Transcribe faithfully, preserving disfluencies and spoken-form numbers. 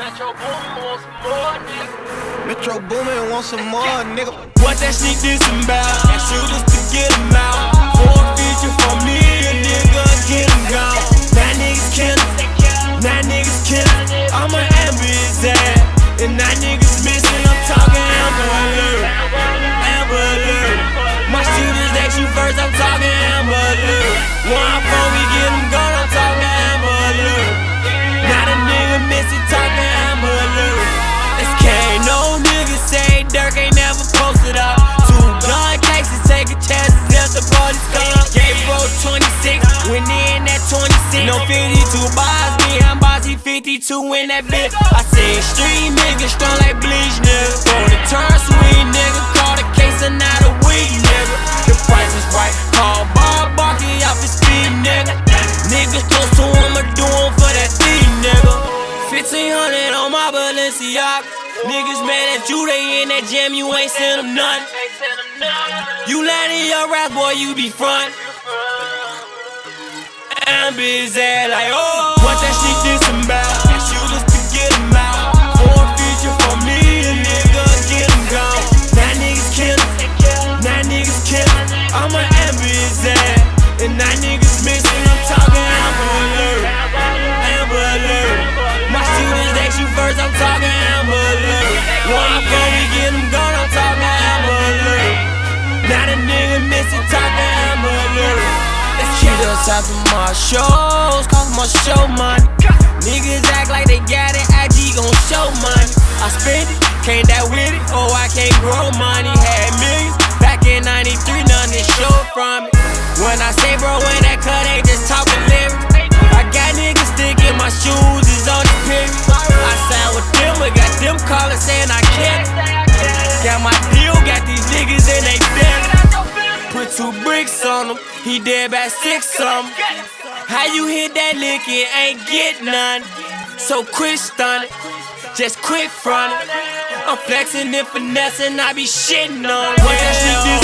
Metro Boomin want some more, nigga. Metro Boomin want some more, nigga. What that sneak this about? And shooters to get them out. Four feature for me, a nigga get them gone. Nine niggas killin', nine niggas killin'. I'm an ambulance ass, and nine niggas missing. I'm talking Amber Alert, Amber Alert. My shooters they shoot first, I'm talking Amber Alert. One phone we get them gone, I'm talking Amber Alert. Not a nigga missing, talking Amber Alert. It's K, no niggas say Dirk ain't never posted up. Two gun cases, taking chances if the police come. Gave bro twenty-six, went in at twenty-six. No fifty-two bars, me, I'm bossy fifty-two in that bitch. I say street niggas strong like bleach, nigga. For the turn sweet, nigga. Call the case and not a week, nigga. The price is right, call Bob Barkley off his feet, nigga. Niggas close to him, I do him for that thief, nigga. fifteen hundred on my Balenciaga. Niggas mad at you, they in that jam, you ain't send them nothing. You land in your rap, boy, you be front. I'm busy like, oh, what that shit this about? And shooters to get them out. Four feature for me, a nigga get them gone. Nine niggas killin', nine niggas killin'. I'm an ambulance ass, and nine niggas missing. I'm talking Amber Alert, Amber Alert. My shooters they shoot first, I'm talking Amber Alert. One phone we get them gone, I'm talking Amber Alert. Not a nigga missing, talking Amber Alert. She does after my shows, cost my show money. Niggas act like they got it, I G gon' show money. I spend it, can't that with it, oh I can't grow money. Had millions, back in ninety-three, nothing short from it. When I say bro, when that cut ain't just talking lyrics. I got niggas sticking my shoes, is on the period. I signed with them, I got them calling saying I can't. Got my deal, got these niggas in they feelings. Put two bricks on him, he dead by six on him. How you hit that lick and ain't get none? So quit stunning, just quit frontin'. I'm flexing and finessing, I be shitting on it. What that shit